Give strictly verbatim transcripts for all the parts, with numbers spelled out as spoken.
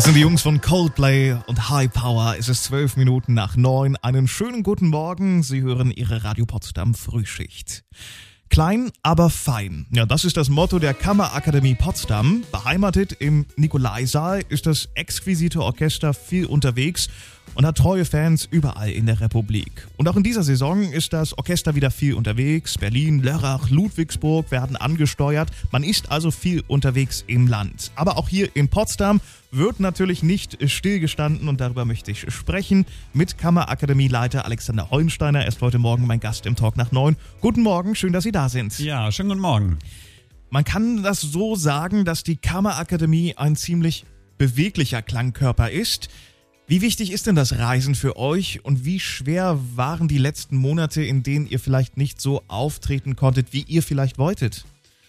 Das sind die Jungs von Coldplay und High Power. Es ist zwölf Minuten nach neun. Einen schönen guten Morgen. Sie hören Ihre Radio Potsdam Frühschicht. Klein, aber fein. Ja, das ist das Motto der Kammerakademie Potsdam. Beheimatet im Nikolaisaal ist das exquisite Orchester viel unterwegs und hat treue Fans überall in der Republik. Und auch in dieser Saison ist das Orchester wieder viel unterwegs. Berlin, Lörrach, Ludwigsburg werden angesteuert. Man ist also viel unterwegs im Land. Aber auch hier in Potsdam wird natürlich nicht stillgestanden und darüber möchte ich sprechen mit Kammerakademieleiter Alexander Hollensteiner. Er ist heute Morgen mein Gast im Talk nach neun. Guten Morgen, schön, dass Sie da sind. Ja, schönen guten Morgen. Man kann das so sagen, dass die Kammerakademie ein ziemlich beweglicher Klangkörper ist. Wie wichtig ist denn das Reisen für euch und wie schwer waren die letzten Monate, in denen ihr vielleicht nicht so auftreten konntet, wie ihr vielleicht wolltet?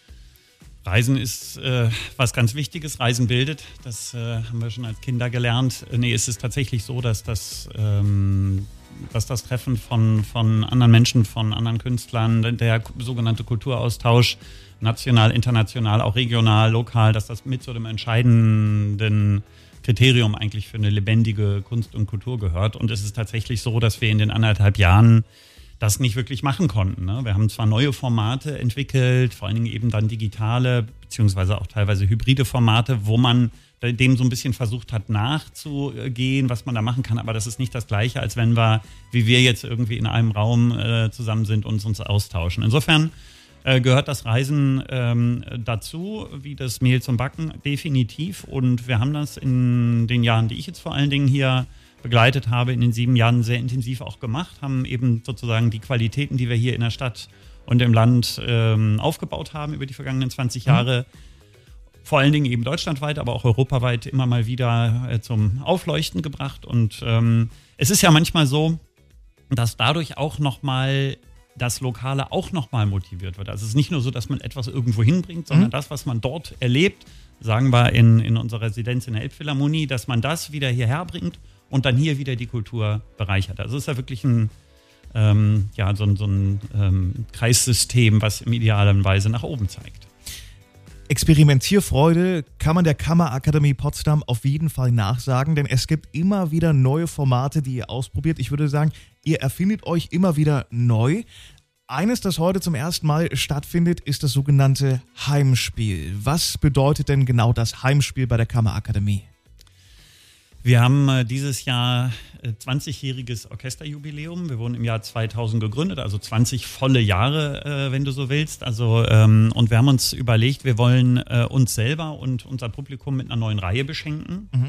Reisen ist äh, was ganz Wichtiges. Reisen bildet. Das äh, haben wir schon als Kinder gelernt. Äh, nee, es ist tatsächlich so, dass das, ähm, dass das Treffen von, von anderen Menschen, von anderen Künstlern, der sogenannte Kulturaustausch, national, international, auch regional, lokal, dass das mit zu dem entscheidenden Kriterium eigentlich für eine lebendige Kunst und Kultur gehört. Und es ist tatsächlich so, dass wir in den anderthalb Jahren das nicht wirklich machen konnten. Ne? Wir haben zwar neue Formate entwickelt, vor allen Dingen eben dann digitale, beziehungsweise auch teilweise hybride Formate, wo man dem so ein bisschen versucht hat nachzugehen, was man da machen kann, aber das ist nicht das Gleiche, als wenn wir, wie wir jetzt irgendwie in einem Raum äh, zusammen sind und uns austauschen. Insofern äh, gehört das Reisen ähm, dazu, wie das Mehl zum Backen, definitiv. Und wir haben das in den Jahren, die ich jetzt vor allen Dingen hier begleitet habe, in den sieben Jahren sehr intensiv auch gemacht, haben eben sozusagen die Qualitäten, die wir hier in der Stadt und im Land ähm, aufgebaut haben über die vergangenen zwanzig Jahre, mhm. vor allen Dingen eben deutschlandweit, aber auch europaweit immer mal wieder äh, zum Aufleuchten gebracht. Und ähm, es ist ja manchmal so, dass dadurch auch nochmal das Lokale auch nochmal motiviert wird. Also es ist nicht nur so, dass man etwas irgendwo hinbringt, sondern mhm. das, was man dort erlebt, sagen wir in, in unserer Residenz in der Elbphilharmonie, dass man das wieder hierher bringt und dann hier wieder die Kultur bereichert. Also es ist ja wirklich ein, ähm, ja, so, so ein ähm, Kreissystem, was im idealen Weise nach oben zeigt. Experimentierfreude kann man der Kammerakademie Potsdam auf jeden Fall nachsagen, denn es gibt immer wieder neue Formate, die ihr ausprobiert. Ich würde sagen, ihr erfindet euch immer wieder neu. Eines, das heute zum ersten Mal stattfindet, ist das sogenannte Heimspiel. Was bedeutet denn genau das Heimspiel bei der Kammerakademie? Wir haben äh, dieses Jahr äh, zwanzigjähriges Orchesterjubiläum. Wir wurden im Jahr zweitausend gegründet, also zwanzig volle Jahre, äh, wenn du so willst. Also ähm, und wir haben uns überlegt, wir wollen äh, uns selber und unser Publikum mit einer neuen Reihe beschenken. Mhm.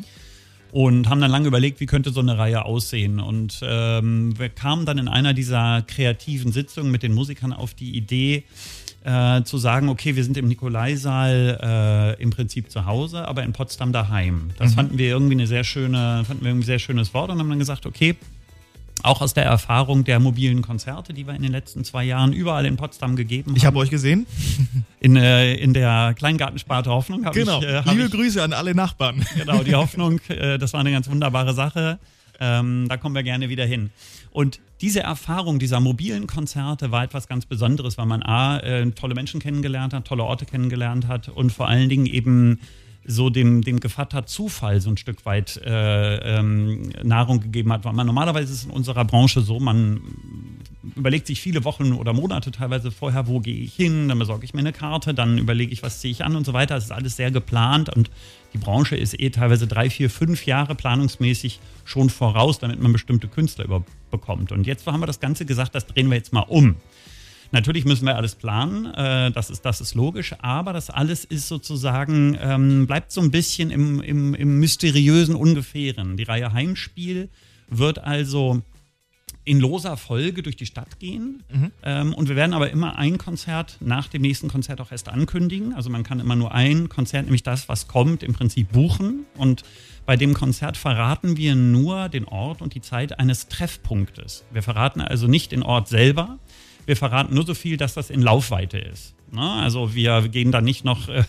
Und haben dann lange überlegt, wie könnte so eine Reihe aussehen. Und ähm, wir kamen dann in einer dieser kreativen Sitzungen mit den Musikern auf die Idee, Äh, zu sagen, okay, wir sind im Nikolaisaal äh, im Prinzip zu Hause, aber in Potsdam daheim. Das mhm. fanden wir irgendwie eine sehr schöne, fanden wir irgendwie ein sehr schönes Wort und haben dann gesagt, okay, auch aus der Erfahrung der mobilen Konzerte, die wir in den letzten zwei Jahren überall in Potsdam gegeben haben. Ich habe euch gesehen. In, äh, in der Kleingartensparte Hoffnung. Hab genau, ich, äh, liebe ich, Grüße an alle Nachbarn. Genau, die Hoffnung, äh, das war eine ganz wunderbare Sache. Ähm, da kommen wir gerne wieder hin. Und diese Erfahrung dieser mobilen Konzerte war etwas ganz Besonderes, weil man A, äh, tolle Menschen kennengelernt hat, tolle Orte kennengelernt hat und vor allen Dingen eben so dem, dem Gevatter Zufall so ein Stück weit äh, ähm, Nahrung gegeben hat. Weil man normalerweise ist es in unserer Branche so, man überlegt sich viele Wochen oder Monate teilweise vorher, wo gehe ich hin, dann besorge ich mir eine Karte, dann überlege ich, was ziehe ich an und so weiter. Es ist alles sehr geplant und die Branche ist eh teilweise drei, vier, fünf Jahre planungsmäßig schon voraus, damit man bestimmte Künstler überbekommt. Und jetzt haben wir das Ganze gesagt, das drehen wir jetzt mal um. Natürlich müssen wir alles planen, äh, das ist, das ist logisch, aber das alles ist sozusagen, ähm, bleibt so ein bisschen im, im, im mysteriösen Ungefähren. Die Reihe Heimspiel wird also in loser Folge durch die Stadt gehen. Mhm. Ähm, und wir werden aber immer ein Konzert nach dem nächsten Konzert auch erst ankündigen. Also man kann immer nur ein Konzert, nämlich das, was kommt, im Prinzip buchen. Und bei dem Konzert verraten wir nur den Ort und die Zeit eines Treffpunktes. Wir verraten also nicht den Ort selber. Wir verraten nur so viel, dass das in Laufweite ist. Na, also wir gehen da nicht noch, äh,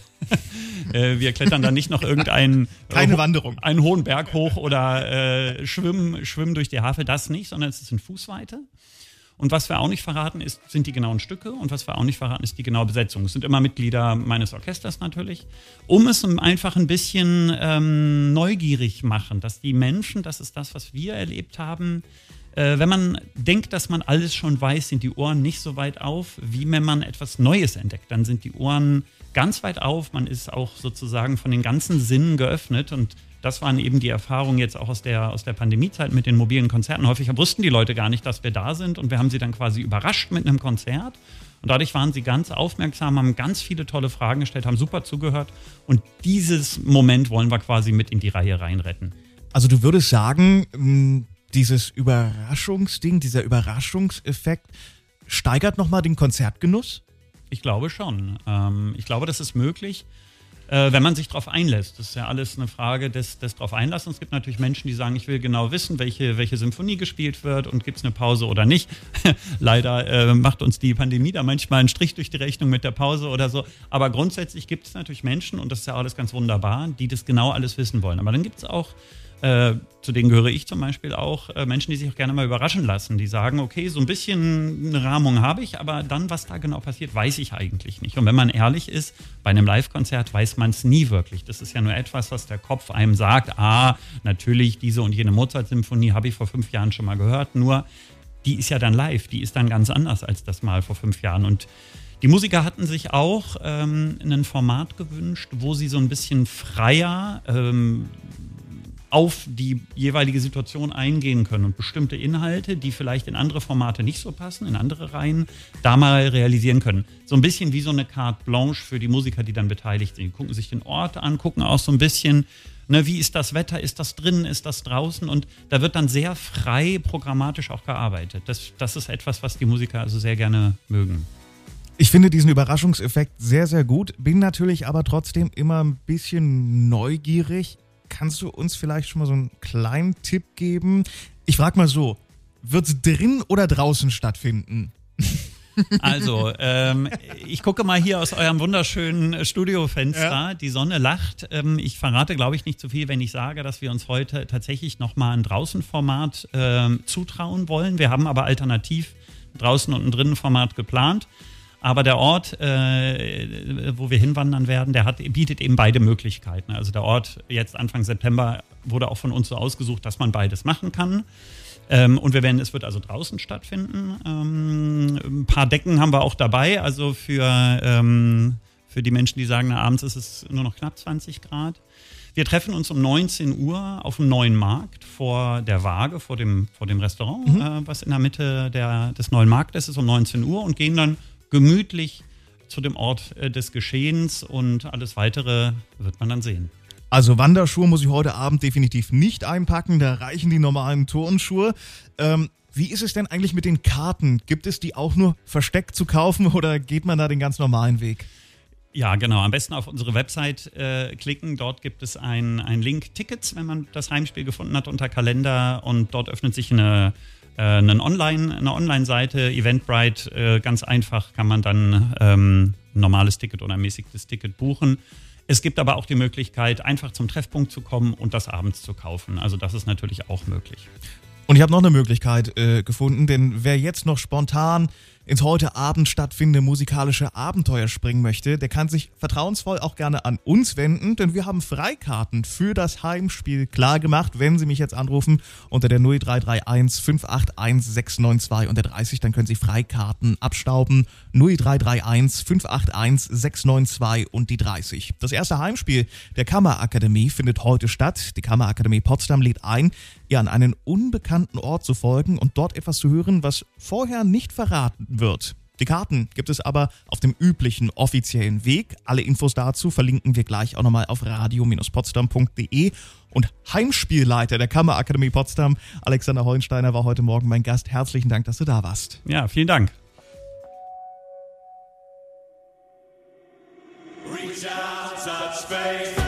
äh, wir klettern da nicht noch irgendeinen Keine äh, Wanderung. einen hohen Berg hoch oder äh, schwimmen, schwimmen durch die Havel, das nicht, sondern es ist in Fußweite. Und was wir auch nicht verraten, ist, sind die genauen Stücke. Und was wir auch nicht verraten, ist die genaue Besetzung. Es sind immer Mitglieder meines Orchesters natürlich. Um es einfach ein bisschen ähm, neugierig machen, dass die Menschen, das ist das, was wir erlebt haben, äh, wenn man denkt, dass man alles schon weiß, sind die Ohren nicht so weit auf, wie wenn man etwas Neues entdeckt. Dann sind die Ohren ganz weit auf. Man ist auch sozusagen von den ganzen Sinnen geöffnet. Und das waren eben die Erfahrungen jetzt auch aus der, aus der Pandemiezeit mit den mobilen Konzerten. Häufig wussten die Leute gar nicht, dass wir da sind und wir haben sie dann quasi überrascht mit einem Konzert. Und dadurch waren sie ganz aufmerksam, haben ganz viele tolle Fragen gestellt, haben super zugehört. Und dieses Moment wollen wir quasi mit in die Reihe reinretten. Also du würdest sagen, dieses Überraschungsding, dieser Überraschungseffekt steigert nochmal den Konzertgenuss? Ich glaube schon. Ähm, ich glaube, das ist möglich. Äh, wenn man sich darauf einlässt. Das ist ja alles eine Frage des, des darauf Einlassens. Es gibt natürlich Menschen, die sagen, ich will genau wissen, welche, welche Symphonie gespielt wird und gibt es eine Pause oder nicht. Leider äh, macht uns die Pandemie da manchmal einen Strich durch die Rechnung mit der Pause oder so. Aber grundsätzlich gibt es natürlich Menschen, und das ist ja alles ganz wunderbar, die das genau alles wissen wollen. Aber dann gibt es auch, äh, zu denen gehöre ich zum Beispiel auch, äh, Menschen, die sich auch gerne mal überraschen lassen. Die sagen, okay, so ein bisschen eine Rahmung habe ich, aber dann, was da genau passiert, weiß ich eigentlich nicht. Und wenn man ehrlich ist, bei einem Live-Konzert weiß man es nie wirklich. Das ist ja nur etwas, was der Kopf einem sagt. Ah, natürlich, diese und jene Mozart-Symphonie habe ich vor fünf Jahren schon mal gehört. Nur, die ist ja dann live. Die ist dann ganz anders als das mal vor fünf Jahren. Und die Musiker hatten sich auch ähm, ein Format gewünscht, wo sie so ein bisschen freier ähm, auf die jeweilige Situation eingehen können und bestimmte Inhalte, die vielleicht in andere Formate nicht so passen, in andere Reihen, da mal realisieren können. So ein bisschen wie so eine Carte Blanche für die Musiker, die dann beteiligt sind. Die gucken sich den Ort an, gucken auch so ein bisschen, ne, wie ist das Wetter, ist das drinnen, ist das draußen, und da wird dann sehr frei programmatisch auch gearbeitet. Das, das ist etwas, was die Musiker also sehr gerne mögen. Ich finde diesen Überraschungseffekt sehr, sehr gut, bin natürlich aber trotzdem immer ein bisschen neugierig. Kannst du uns vielleicht schon mal so einen kleinen Tipp geben? Ich frage mal so, wird es drin oder draußen stattfinden? Also, ähm, ich gucke mal hier aus eurem wunderschönen Studiofenster. Ja. Die Sonne lacht. Ähm, ich verrate, glaube ich, nicht zu viel, wenn ich sage, dass wir uns heute tatsächlich nochmal ein Draußenformat ähm, zutrauen wollen. Wir haben aber alternativ draußen und ein Drinnenformat geplant. Aber der Ort, äh, wo wir hinwandern werden, der hat, bietet eben beide Möglichkeiten. Also der Ort jetzt Anfang September wurde auch von uns so ausgesucht, dass man beides machen kann. Ähm, und wir werden, es wird also draußen stattfinden. Ähm, ein paar Decken haben wir auch dabei. Also für, ähm, für die Menschen, die sagen, na, abends ist es nur noch knapp zwanzig Grad. Wir treffen uns um neunzehn Uhr auf dem Neuen Markt vor der Waage, vor dem, vor dem Restaurant, mhm. äh, was in der Mitte der, des Neuen Marktes ist, um neunzehn Uhr, und gehen dann gemütlich zu dem Ort äh, des Geschehens, und alles Weitere wird man dann sehen. Also Wanderschuhe muss ich heute Abend definitiv nicht einpacken, da reichen die normalen Turnschuhe. Ähm, wie ist es denn eigentlich mit den Karten? Gibt es die auch nur versteckt zu kaufen oder geht man da den ganz normalen Weg? Ja, genau. Am besten auf unsere Website äh, klicken. Dort gibt es einen Link Tickets, wenn man das Heimspiel gefunden hat, unter Kalender, und dort öffnet sich eine Eine Online, eine Online-Seite, Eventbrite, äh, ganz einfach kann man dann ähm, ein normales Ticket oder ein mäßiges Ticket buchen. Es gibt aber auch die Möglichkeit, einfach zum Treffpunkt zu kommen und das abends zu kaufen. Also das ist natürlich auch möglich. Und ich habe noch eine Möglichkeit äh, gefunden, denn wer jetzt noch spontan ins heute Abend stattfindende musikalische Abenteuer springen möchte, der kann sich vertrauensvoll auch gerne an uns wenden, denn wir haben Freikarten für das Heimspiel klar gemacht. Wenn Sie mich jetzt anrufen unter der null drei drei eins fünf acht eins sechs neun zwei und der dreißig, dann können Sie Freikarten abstauben. null drei drei eins fünf acht eins sechs neun zwei und die dreißig. Das erste Heimspiel der Kammerakademie findet heute statt. Die Kammerakademie Potsdam lädt ein, ihr an einen unbekannten Ort zu folgen und dort etwas zu hören, was vorher nicht verraten wird. Die Karten gibt es aber auf dem üblichen offiziellen Weg. Alle Infos dazu verlinken wir gleich auch nochmal auf radio Bindestrich potsdam punkt de. Und Heimspielleiter der Kammerakademie Potsdam, Alexander Hollensteiner, war heute Morgen mein Gast. Herzlichen Dank, dass du da warst. Ja, vielen Dank. Reach out, touch faith.